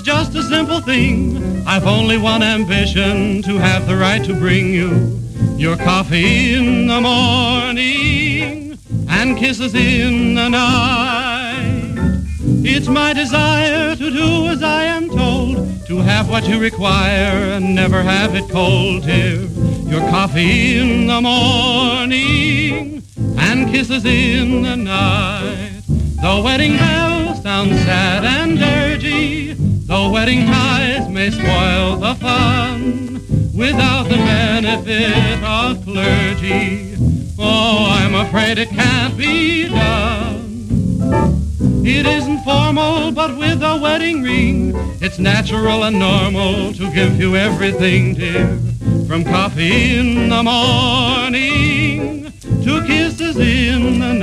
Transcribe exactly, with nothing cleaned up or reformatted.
it's just a simple thing. I've only one ambition, to have the right to bring you your coffee in the morning and kisses in the night. It's my desire to do as I am told, to have what you require and never have it cold, dear. Your coffee in the morning and kisses in the night. The wedding bells sound sad and dirgy, the wedding ties may spoil the fun, without the benefit of clergy. Oh, I'm afraid it can't be done. It isn't formal, but with a wedding ring, it's natural and normal to give you everything, dear. From coffee in the morning to kisses in the night.